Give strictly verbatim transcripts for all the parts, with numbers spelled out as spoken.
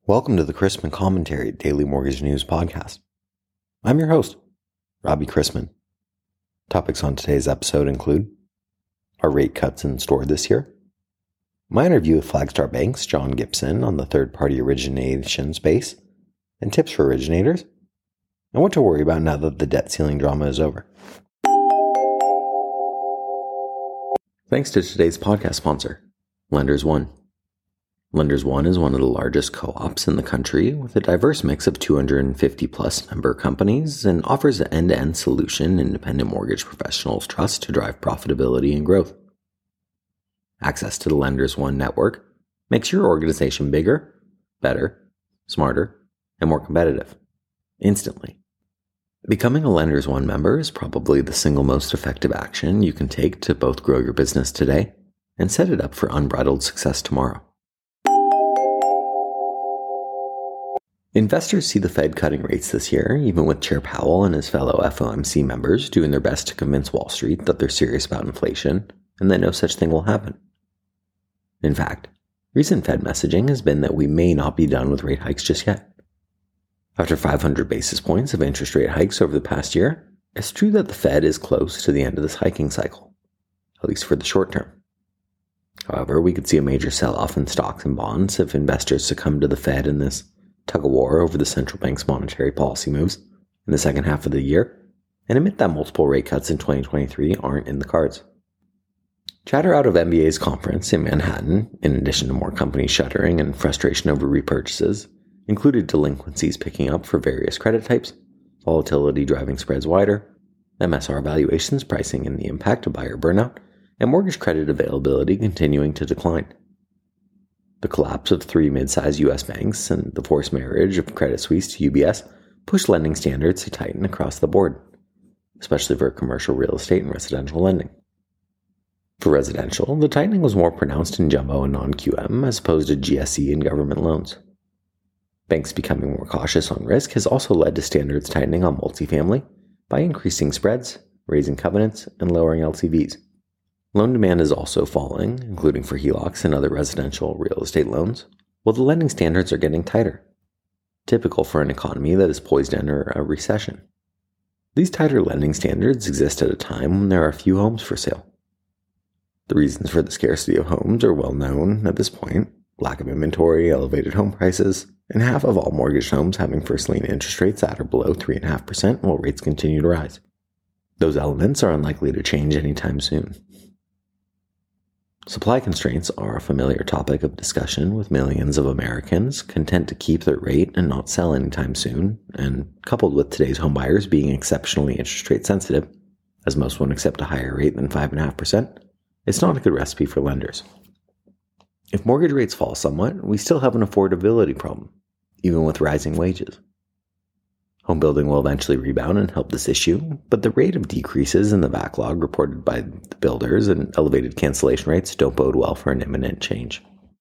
Welcome to the Chrisman Commentary Daily Mortgage News Podcast. I'm your host, Robbie Chrisman. Topics on today's episode include: are rate cuts in store this year? My interview with Flagstar Bank's John Gibson on the third-party origination space, and tips for originators, and what to worry about now that the debt ceiling drama is over. Thanks to today's podcast sponsor, Lenders One. Lenders One is one of the largest co-ops in the country with a diverse mix of two hundred fifty plus member companies and offers an end-to-end solution independent mortgage professionals trust to drive profitability and growth. Access to the Lenders One network makes your organization bigger, better, smarter, and more competitive, instantly. Becoming a Lenders One member is probably the single most effective action you can take to both grow your business today and set it up for unbridled success tomorrow. Investors see the Fed cutting rates this year, even with Chair Powell and his fellow F O M C members doing their best to convince Wall Street that they're serious about inflation and that no such thing will happen. In fact, recent Fed messaging has been that we may not be done with rate hikes just yet. After five hundred basis points of interest rate hikes over the past year, it's true that the Fed is close to the end of this hiking cycle, at least for the short term. However, we could see a major sell-off in stocks and bonds if investors succumb to the Fed in this tug-of-war over the central bank's monetary policy moves in the second half of the year, and admit that multiple rate cuts in twenty twenty-three aren't in the cards. Chatter out of M B A's conference in Manhattan, in addition to more companies shuttering and frustration over repurchases, included delinquencies picking up for various credit types, volatility driving spreads wider, M S R valuations pricing in the impact of buyer burnout, and mortgage credit availability continuing to decline. The collapse of three mid-sized U S banks and the forced marriage of Credit Suisse to U B S pushed lending standards to tighten across the board, especially for commercial real estate and residential lending. For residential, the tightening was more pronounced in jumbo and non-Q M as opposed to G S E and government loans. Banks becoming more cautious on risk has also led to standards tightening on multifamily by increasing spreads, raising covenants, and lowering L T Vs. Loan demand is also falling, including for H E L O Cs and other residential real estate loans, while the lending standards are getting tighter, typical for an economy that is poised to enter a recession. These tighter lending standards exist at a time when there are few homes for sale. The reasons for the scarcity of homes are well known at this point: lack of inventory, elevated home prices, and half of all mortgaged homes having first lien interest rates at or below three point five percent while rates continue to rise. Those elements are unlikely to change anytime soon. Supply constraints are a familiar topic of discussion, with millions of Americans content to keep their rate and not sell anytime soon, and coupled with today's homebuyers being exceptionally interest rate sensitive, as most won't accept a higher rate than five point five percent, it's not a good recipe for lenders. If mortgage rates fall somewhat, we still have an affordability problem, even with rising wages. Home building will eventually rebound and help this issue, but the rate of decreases in the backlog reported by the builders and elevated cancellation rates don't bode well for an imminent change.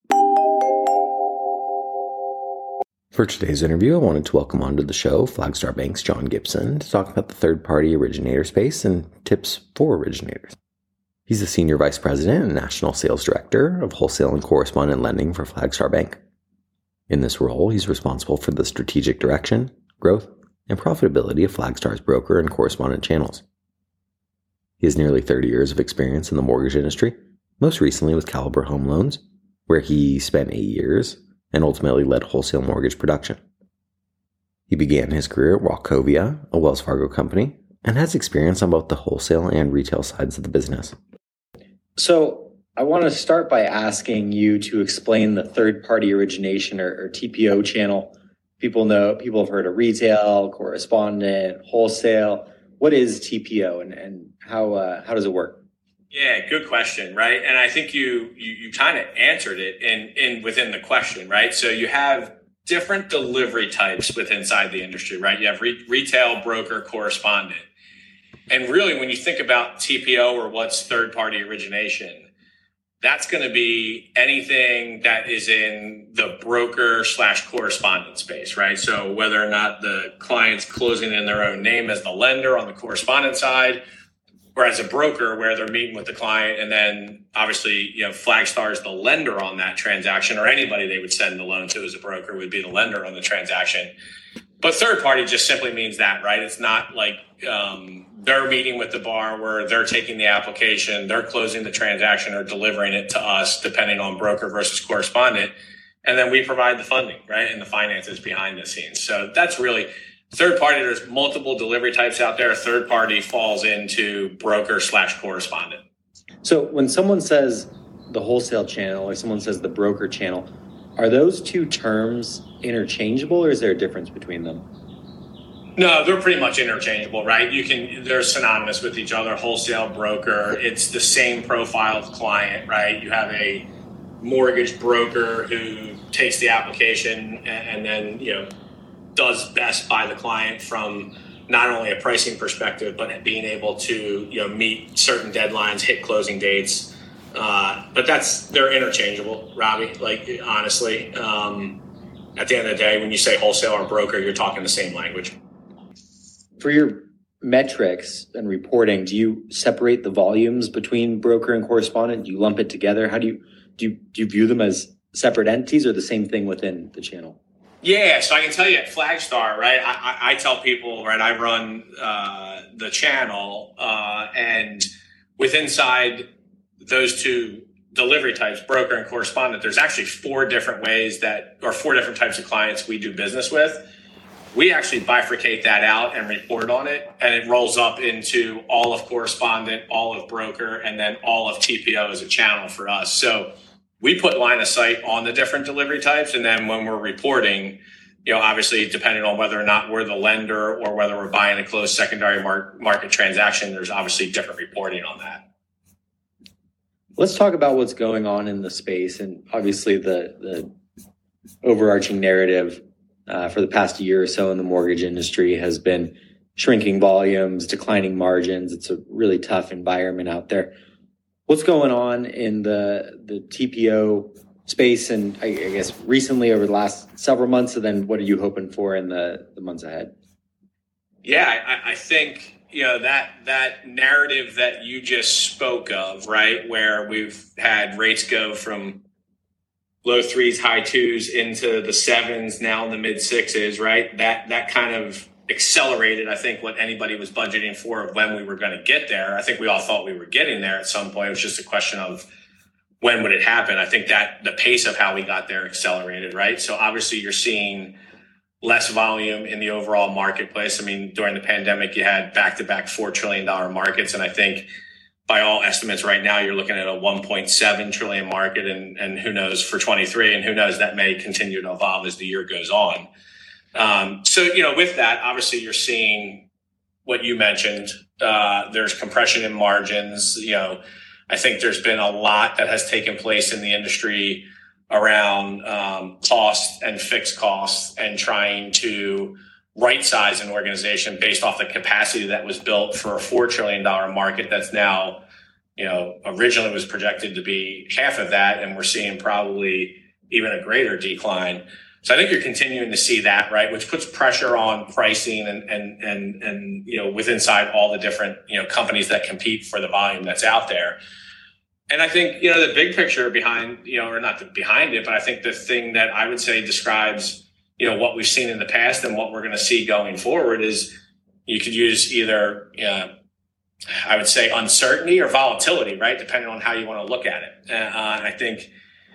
For today's interview, I wanted to welcome onto the show Flagstar Bank's John Gibson to talk about the third-party originator space and tips for originators. He's the Senior Vice President and National Sales Director of Wholesale and Correspondent Lending for Flagstar Bank. In this role, he's responsible for the strategic direction, growth, and profitability of Flagstar's broker and correspondent channels. He has nearly thirty years of experience in the mortgage industry, most recently with Caliber Home Loans, where he spent eight years and ultimately led wholesale mortgage production. He began his career at Wachovia, a Wells Fargo company, and has experience on both the wholesale and retail sides of the business. So I want to start by asking you to explain the third-party origination or, or T P O channel. People know, people have heard of retail, correspondent, wholesale. What is T P O and, and how uh, how does it work? Yeah, good question, right? And I think you you, you kind of answered it in, in within the question, right? So you have different delivery types within inside the industry, right? You have re- retail, broker, correspondent. And really, when you think about T P O or what's third-party origination, that's going to be anything that is in the broker slash correspondent space, right? So whether or not the client's closing in their own name as the lender on the correspondent side, Whereas a broker, where they're meeting with the client, and then obviously, you know, Flagstar is the lender on that transaction, or anybody they would send the loan to as a broker would be the lender on the transaction. But third party just simply means that, right? It's not like um, they're meeting with the borrower, they're taking the application, they're closing the transaction or delivering it to us, depending on broker versus correspondent. And then we provide the funding, right? And the finances behind the scenes. So that's really third party. There's multiple delivery types out there. Third party falls into broker slash correspondent. So when someone says the wholesale channel or someone says the broker channel, are those two terms interchangeable, or is there a difference between them? No, they're pretty much interchangeable, right? You can, they're synonymous with each other. Wholesale, broker, it's the same profile of client, right? You have a mortgage broker who takes the application and, and then, you know, does best by the client from not only a pricing perspective, but being able to, you know, meet certain deadlines, hit closing dates. Uh, but that's, they're interchangeable, Robbie, like honestly. Um, at the end of the day, when you say wholesale or broker, you're talking the same language. For your metrics and reporting, do you separate the volumes between broker and correspondent? Do you lump it together? How do you, do you, do you view them as separate entities or the same thing within the channel? Yeah, so I can tell you at Flagstar, right, I, I, I tell people, right, I run uh, the channel uh, and with inside those two delivery types, broker and correspondent, there's actually four different ways that, or four different types of clients we do business with. We actually bifurcate that out and report on it, and it rolls up into all of correspondent, all of broker, and then all of T P O as a channel for us. So we put line of sight on the different delivery types, and then when we're reporting, you know, obviously depending on whether or not we're the lender or whether we're buying a closed secondary mar- market transaction, there's obviously different reporting on that. Let's talk about what's going on in the space, and obviously the the overarching narrative uh, for the past year or so in the mortgage industry has been shrinking volumes, declining margins. It's a really tough environment out there. What's going on in the the T P O space, and I, I guess recently over the last several months, and then what are you hoping for in the, the months ahead? Yeah, I, I think, you know, that that narrative that you just spoke of, right, where we've had rates go from low threes, high twos into the sevens, now in the mid sixes, right? That that kind of accelerated, I think, what anybody was budgeting for of when we were going to get there. I think we all thought we were getting there at some point. It was just a question of when would it happen. I think that the pace of how we got there accelerated, right? So obviously you're seeing less volume in the overall marketplace. I mean, during the pandemic, you had back-to-back four trillion dollars markets. And I think by all estimates right now, you're looking at a one point seven trillion market, and, and who knows for twenty-three, and who knows, that may continue to evolve as the year goes on. Um, so, you know, with that, obviously you're seeing what you mentioned. Uh, there's compression in margins. You know, I think there's been a lot that has taken place in the industry around um, cost and fixed costs and trying to right size an organization based off the capacity that was built for a four trillion dollars market that's now, you know, originally was projected to be half of that. And we're seeing probably even a greater decline. So I think you're continuing to see that, right, which puts pressure on pricing and, and, and, and, you know, with inside all the different, you know, companies that compete for the volume that's out there. And I think, you know, the big picture behind, you know, or not the behind it, but I think the thing that I would say describes, you know, what we've seen in the past and what we're going to see going forward is you could use either, you know, I would say uncertainty or volatility, right, depending on how you want to look at it. Uh, and I think,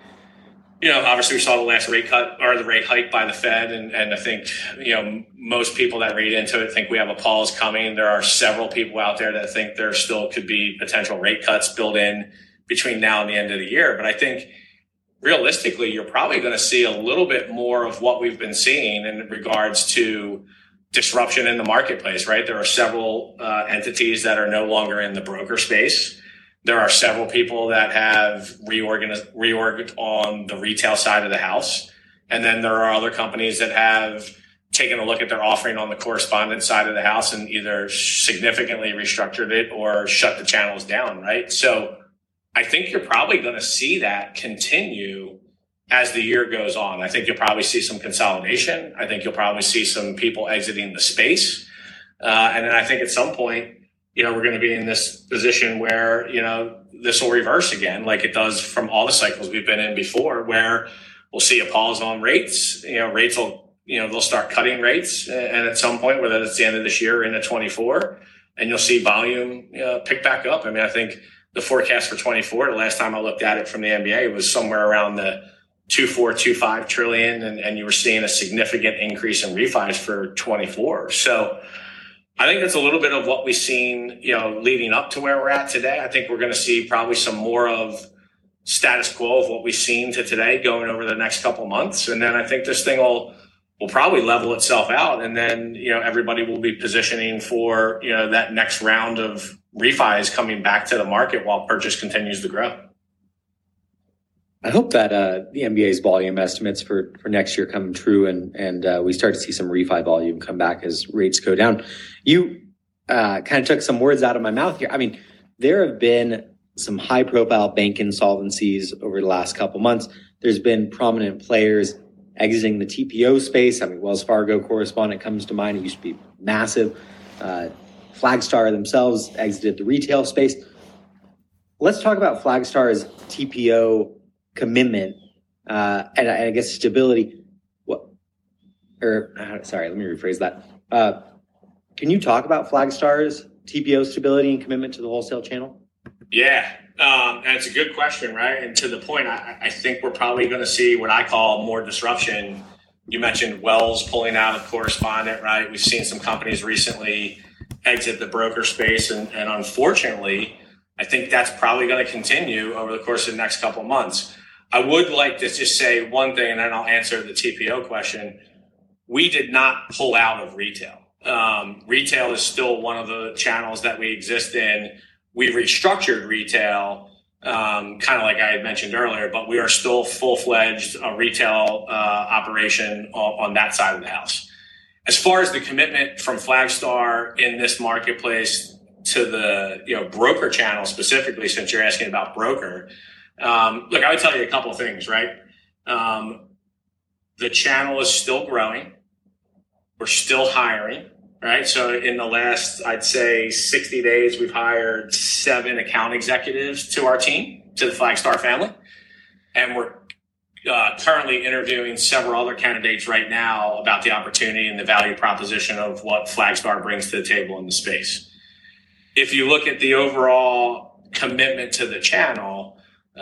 you know, obviously we saw the last rate cut or the rate hike by the Fed. And, and I think, you know, most people that read into it think we have a pause coming. There are several people out there that think there still could be potential rate cuts built in between now and the end of the year. But I think realistically, you're probably going to see a little bit more of what we've been seeing in regards to disruption in the marketplace, right? There are several uh, entities that are no longer in the broker space. There are several people that have reorganized, reorged on the retail side of the house. And then there are other companies that have taken a look at their offering on the correspondent side of the house and either significantly restructured it or shut the channels down, right? So I think you're probably going to see that continue as the year goes on. I think you'll probably see some consolidation. I think you'll probably see some people exiting the space. Uh, and then I think at some point, you know, we're going to be in this position where, you know, this will reverse again, like it does from all the cycles we've been in before, where we'll see a pause on rates. You know, rates will, you know, they'll start cutting rates. And at some point, whether it's the end of this year or into twenty-four, and you'll see volume you know, pick back up. I mean, I think the forecast for twenty-four, the last time I looked at it from the N B A, was somewhere around the two point four, two point five trillion. And, and you were seeing a significant increase in refis for twenty-four. So I think that's a little bit of what we've seen, you know, leading up to where we're at today. I think we're going to see probably some more of status quo of what we've seen to today going over the next couple of months. And then I think this thing will, will probably level itself out. And then, you know, everybody will be positioning for, you know, that next round of refis coming back to the market while purchase continues to grow. I hope that uh, the N B A's volume estimates for, for next year come true and and uh, we start to see some refi volume come back as rates go down. You uh, kind of took some words out of my mouth here. I mean, there have been some high-profile bank insolvencies over the last couple months. There's been prominent players exiting the T P O space. I mean, Wells Fargo correspondent comes to mind. It used to be massive. Uh, Flagstar themselves exited the retail space. Let's talk about Flagstar's T P O commitment uh, and, and I guess stability. What? Or uh, sorry, let me rephrase that. Uh, can you talk about Flagstar's T P O stability and commitment to the wholesale channel? Yeah, um, and it's a good question, right? And to the point, I, I think we're probably going to see what I call more disruption. You mentioned Wells pulling out of correspondent, right? We've seen some companies recently exit the broker space, and, and unfortunately, I think that's probably going to continue over the course of the next couple of months. I would like to just say one thing, and then I'll answer the T P O question. We did not pull out of retail. Um, retail is still one of the channels that we exist in. We restructured retail, um, kind of like I had mentioned earlier, but we are still full-fledged uh, retail uh, operation on, on that side of the house. As far as the commitment from Flagstar in this marketplace to the you know broker channel specifically, since you're asking about broker, um, look, I would tell you a couple of things, right? Um, the channel is still growing. We're still hiring. Right. So in the last, I'd say sixty days, we've hired seven account executives to our team, to the Flagstar family. And we're uh, currently interviewing several other candidates right now about the opportunity and the value proposition of what Flagstar brings to the table in the space. If you look at the overall commitment to the channel,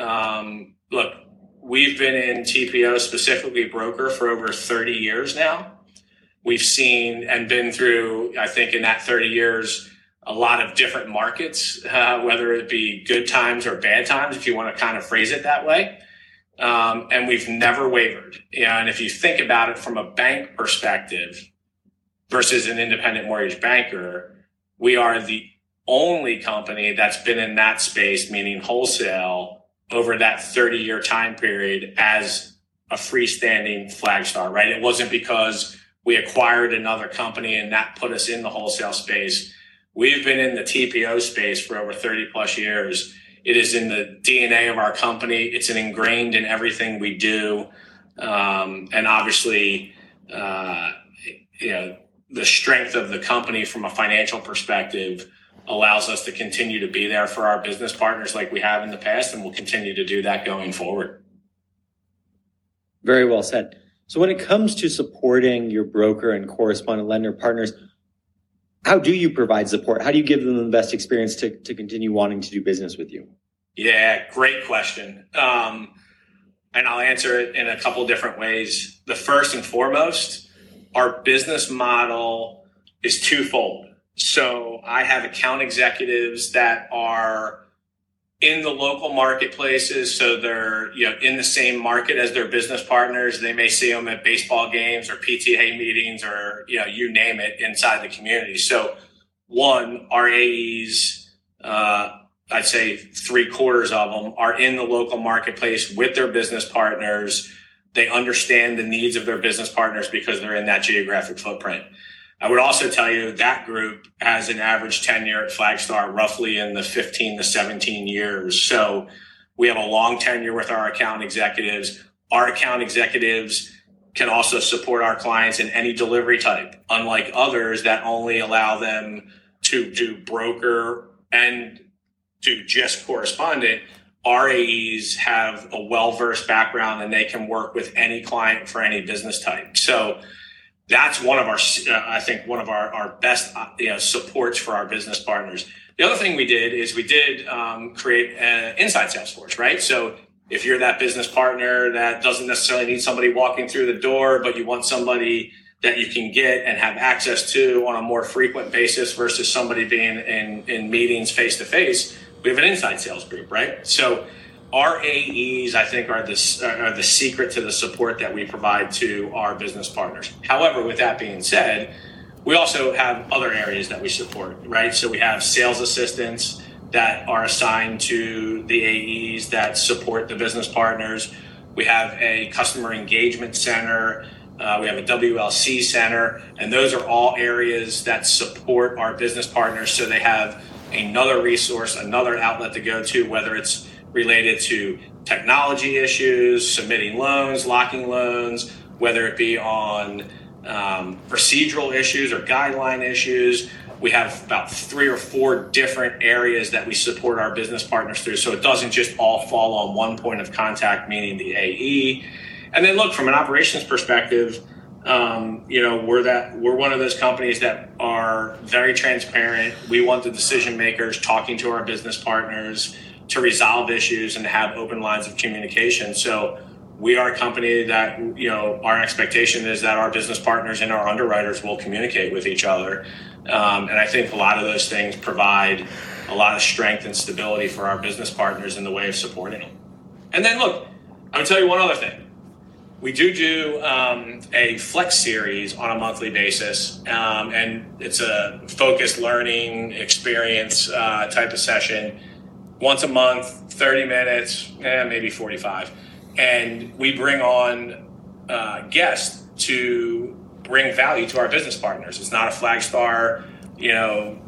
um, look, we've been in T P O, specifically broker, for over thirty years now. We've seen and been through, I think, in that thirty years, a lot of different markets, uh, whether it be good times or bad times, if you want to kind of phrase it that way. Um, and we've never wavered. Yeah, and if you think about it from a bank perspective versus an independent mortgage banker, we are the only company that's been in that space, meaning wholesale, over that thirty-year time period as a freestanding Flagstar, right? It wasn't because we acquired another company and that put us in the wholesale space. We've been in the T P O space for over thirty plus years. It is in the D N A of our company. It's ingrained in everything we do. Um, and obviously, uh, you know, the strength of the company from a financial perspective allows us to continue to be there for our business partners like we have in the past, and we'll continue to do that going forward. Very well said. So when it comes to supporting your broker and correspondent lender partners, how do you provide support? How do you give them the best experience to, to continue wanting to do business with you? Yeah, great question. Um, and I'll answer it in a couple different ways. The first and foremost, our business model is twofold. So I have account executives that are in the local marketplaces. So they're, you know, in the same market as their business partners. They may see them at baseball games or P T A meetings or, you know, you name it inside the community. So one, our A Es, uh, I'd say three quarters of them are in the local marketplace with their business partners. They understand the needs of their business partners because they're in that geographic footprint. I would also tell you that group has an average tenure at Flagstar roughly in the fifteen to seventeen years. So we have a long tenure with our account executives. Our account executives can also support our clients in any delivery type, unlike others that only allow them to do broker and do just correspondent, our A Es have a well-versed background and they can work with any client for any business type. So that's one of our, uh, I think, one of our, our best uh, you know, supports for our business partners. The other thing we did is we did um, create an inside sales force, right? So if you're that business partner that doesn't necessarily need somebody walking through the door, but you want somebody that you can get and have access to on a more frequent basis versus somebody being in, in meetings face-to-face, we have an inside sales group, right? So our A Es, I think, are the, are the secret to the support that we provide to our business partners. However, with that being said, we also have other areas that we support, right? So we have sales assistants that are assigned to the A Es that support the business partners. We have a customer engagement center. Uh, we have a W L C center, and those are all areas that support our business partners so they have another resource, another outlet to go to, whether it's related to technology issues, submitting loans, locking loans, whether it be on um, procedural issues or guideline issues. We have about three or four different areas that we support our business partners through, so it doesn't just all fall on one point of contact, meaning the A E. And then look, from an operations perspective, um, you know, we're that we're one of those companies that are very transparent. We want the decision makers talking to our business partners to resolve issues and to have open lines of communication. So we are a company that, you know, our expectation is that our business partners and our underwriters will communicate with each other. Um, and I think a lot of those things provide a lot of strength and stability for our business partners in the way of supporting them. And then look, I'm gonna tell you one other thing. We do do um, a flex series on a monthly basis, um, and it's a focused learning experience uh, type of session. Once a month, thirty minutes, eh, maybe forty-five. And we bring on uh, guests to bring value to our business partners. It's not a Flagstar, you know,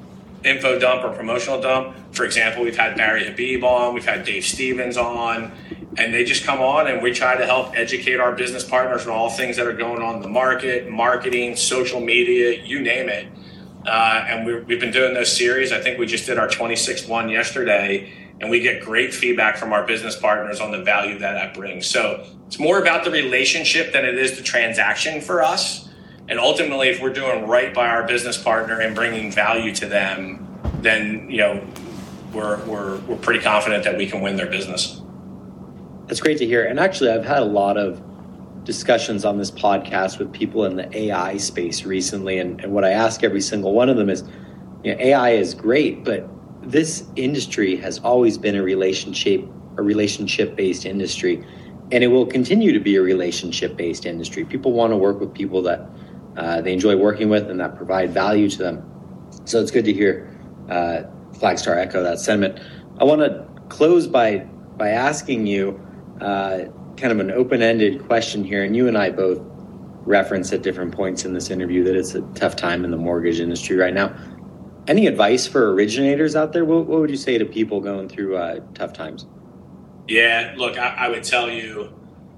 info dump or promotional dump. For example, we've had Barry Habib on, we've had Dave Stevens on, and they just come on and we try to help educate our business partners on all things that are going on in the market, marketing, social media, you name it. Uh, and we're, we've been doing those series. I think we just did our twenty-sixth one yesterday, and we get great feedback from our business partners on the value that that brings. So it's more about the relationship than it is the transaction for us. And ultimately, if we're doing right by our business partner and bringing value to them, then, you know, we're we're we're pretty confident that we can win their business. That's great to hear. And actually, I've had a lot of discussions on this podcast with people in the A I space recently. And, and what I ask every single one of them is, you know, A I is great, but this industry has always been a relationship, a relationship-based industry, and it will continue to be a relationship-based industry. People want to work with people that uh, they enjoy working with and that provide value to them. So it's good to hear uh, Flagstar echo that sentiment. I want to close by by asking you uh, kind of an open-ended question here, and you and I both referenced at different points in this interview that it's a tough time in the mortgage industry right now. Any advice for originators out there? What, what would you say to people going through uh, tough times? Yeah, look, I, I would tell you,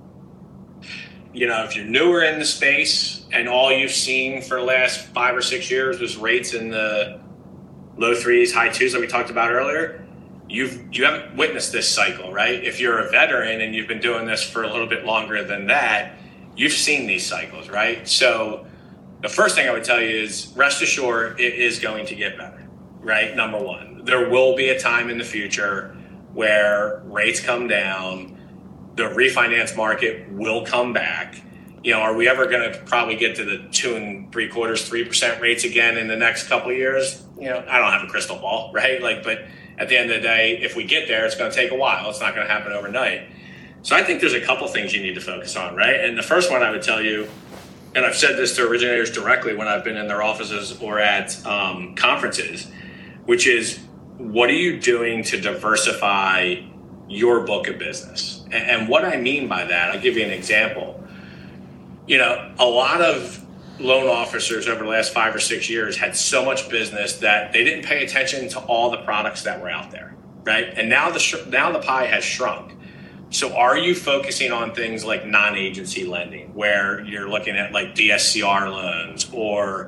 you know, if you're newer in the space and all you've seen for the last five or six years was rates in the low threes, high twos that we talked about earlier, you've you haven't witnessed this cycle, right? If you're a veteran and you've been doing this for a little bit longer than that, you've seen these cycles, right? So the first thing I would tell you is rest assured it is going to get better, right? Number one, there will be a time in the future where rates come down, the refinance market will come back. You know, are we ever going to probably get to the two and three quarters, three percent rates again in the next couple of years? You know, I don't have a crystal ball, right? Like, but at the end of the day, if we get there, it's going to take a while. It's not going to happen overnight. So I think there's a couple things you need to focus on, right? And the first one I would tell you, and I've said this to originators directly when I've been in their offices or at um, conferences, which is, what are you doing to diversify your book of business? And, and what I mean by that, I'll give you an example. You know, a lot of loan officers over the last five or six years had so much business that they didn't pay attention to all the products that were out there, right? And now the sh- now the pie has shrunk. So are you focusing on things like non-agency lending, where you're looking at like D S C R loans or,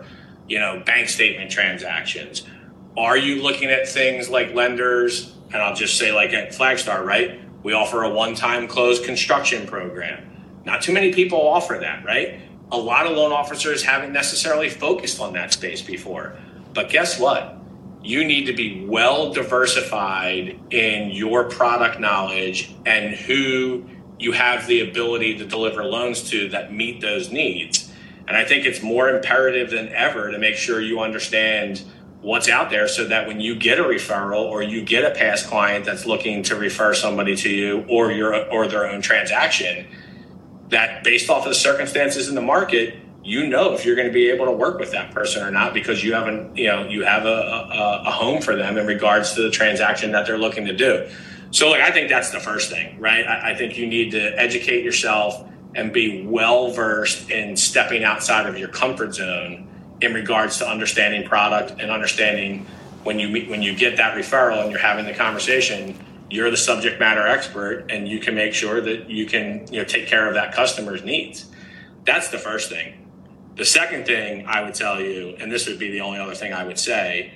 you know, bank statement transactions? Are you looking at things like lenders? And I'll just say, like at Flagstar, right? We offer a one-time closed construction program. Not too many people offer that, right? A lot of loan officers haven't necessarily focused on that space before. But guess what? You need to be well diversified in your product knowledge and who you have the ability to deliver loans to that meet those needs. And I think it's more imperative than ever to make sure you understand what's out there so that when you get a referral or you get a past client that's looking to refer somebody to you or your or their own transaction, that based off of the circumstances in the market, you know if you're going to be able to work with that person or not, because you haven't, you know, you have a, a, a home for them in regards to the transaction that they're looking to do. So, like, I think that's the first thing, right? I, I think you need to educate yourself and be well versed in stepping outside of your comfort zone in regards to understanding product and understanding when you meet, when you get that referral and you're having the conversation, you're the subject matter expert and you can make sure that you can, you know, take care of that customer's needs. That's the first thing. The second thing I would tell you, and this would be the only other thing I would say,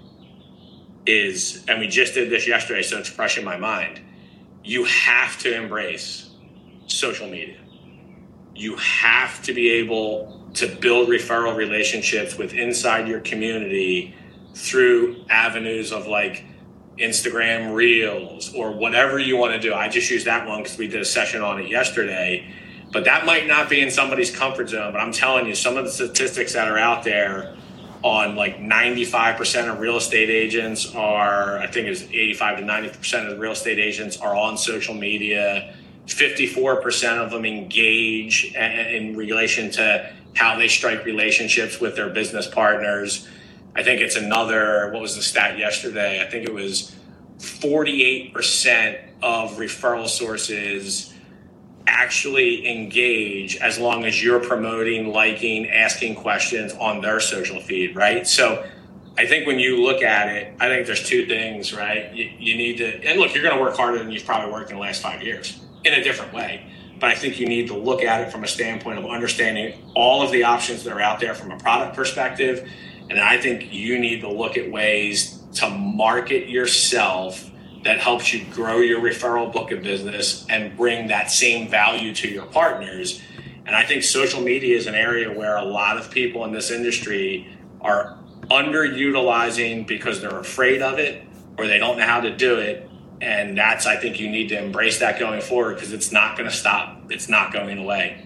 is, and we just did this yesterday, so it's fresh in my mind, you have to embrace social media. You have to be able to build referral relationships with inside your community through avenues of like Instagram Reels or whatever you want to do. I just used that one because we did a session on it yesterday. But that might not be in somebody's comfort zone. But I'm telling you, some of the statistics that are out there on like ninety-five percent of real estate agents are, I think it's eighty-five to ninety percent of the real estate agents are on social media. fifty-four percent of them engage in relation to how they strike relationships with their business partners. I think it's another, what was the stat yesterday? I think it was forty-eight percent of referral sources actually engage as long as you're promoting, liking, asking questions on their social feed, right? So I think when you look at it, I think there's two things, right? You, you need to, and look, you're going to work harder than you've probably worked in the last five years in a different way. But I think you need to look at it from a standpoint of understanding all of the options that are out there from a product perspective. And I think you need to look at ways to market yourself that helps you grow your referral book of business and bring that same value to your partners. And I think social media is an area where a lot of people in this industry are underutilizing because they're afraid of it or they don't know how to do it. And that's, I think you need to embrace that going forward because it's not going to stop. It's not going away.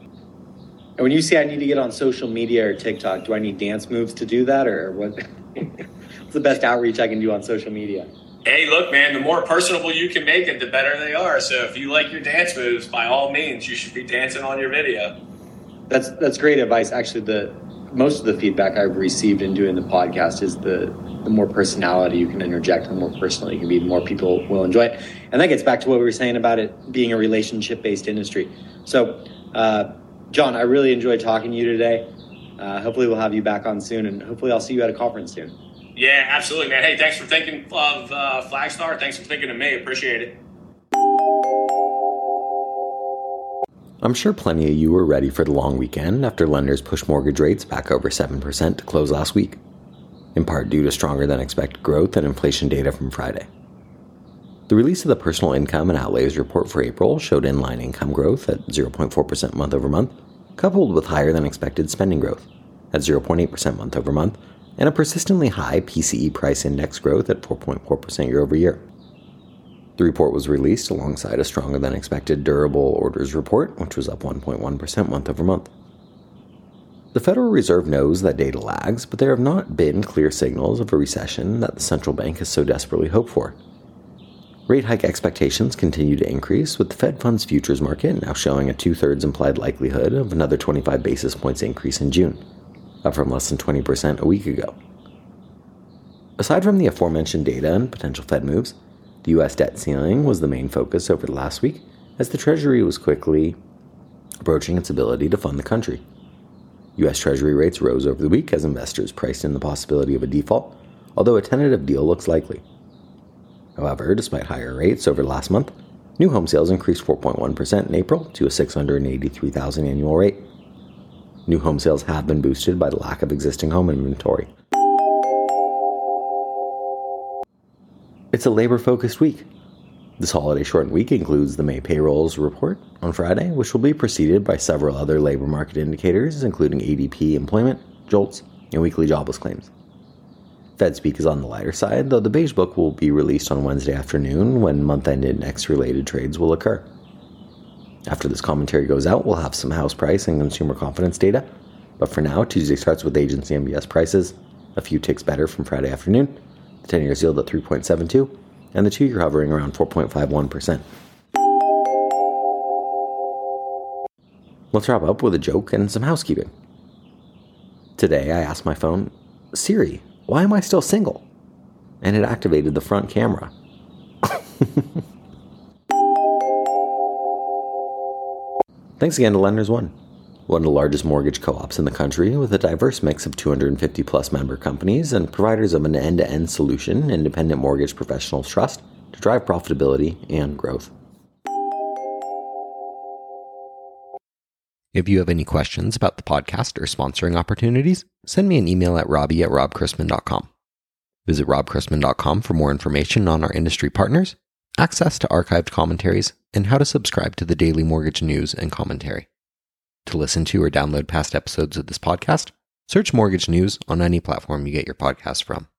And when you say I need to get on social media or TikTok, do I need dance moves to do that, or what? What's the best outreach I can do on social media? Hey, look, man, the more personable you can make it, the better they are. So if you like your dance moves, by all means, you should be dancing on your video. That's that's great advice. Actually, the most of the feedback I've received in doing the podcast is the the more personality you can interject, the more personal you can be, the more people will enjoy it. And that gets back to what we were saying about it being a relationship-based industry. So, uh, John, I really enjoyed talking to you today. Uh, hopefully we'll have you back on soon, and hopefully I'll see you at a conference soon. Yeah, absolutely, man. Hey, thanks for thinking of uh, Flagstar. Thanks for thinking of me. Appreciate it. I'm sure plenty of you were ready for the long weekend after lenders pushed mortgage rates back over seven percent to close last week, in part due to stronger than expected growth and inflation data from Friday. The release of the Personal Income and Outlays report for April showed inline income growth at zero point four percent month over month, coupled with higher than expected spending growth at zero point eight percent month over month, and a persistently high P C E price index growth at four point four percent year over year. The report was released alongside a stronger than expected durable orders report, which was up one point one percent month over month. The Federal Reserve knows that data lags, but there have not been clear signals of a recession that the central bank has so desperately hoped for. Rate hike expectations continue to increase, with the Fed Funds futures market now showing a two-thirds implied likelihood of another twenty-five basis points increase in June, up from less than twenty percent a week ago. Aside from the aforementioned data and potential Fed moves, the U S debt ceiling was the main focus over the last week, as the Treasury was quickly approaching its ability to fund the country. U S Treasury rates rose over the week as investors priced in the possibility of a default, although a tentative deal looks likely. However, despite higher rates over the last month, new home sales increased four point one percent in April to a six hundred eighty-three thousand annual rate. New home sales have been boosted by the lack of existing home inventory. It's a labor-focused week. This holiday shortened week includes the May payrolls report on Friday, which will be preceded by several other labor market indicators, including A D P employment, JOLTS, and weekly jobless claims. Fed speak is on the lighter side, though the Beige Book will be released on Wednesday afternoon when month-end index-related trades will occur. After this commentary goes out, we'll have some house price and consumer confidence data, but for now, Tuesday starts with agency M B S prices, a few ticks better from Friday afternoon, the ten-year yield at three point seven two, and the two-year hovering around four point five one percent. Let's wrap up with a joke and some housekeeping. Today, I asked my phone, Siri, why am I still single? And it activated the front camera. Thanks again to Lenders One, one of the largest mortgage co-ops in the country with a diverse mix of two hundred fifty plus member companies and providers of an end-to-end solution independent mortgage professionals trust to drive profitability and growth. If you have any questions about the podcast or sponsoring opportunities, send me an email at robbie at rob chrisman dot com. Visit rob chrisman dot com for more information on our industry partners, access to archived commentaries, and how to subscribe to the daily mortgage news and commentary. To listen to or download past episodes of this podcast, search Mortgage News on any platform you get your podcasts from.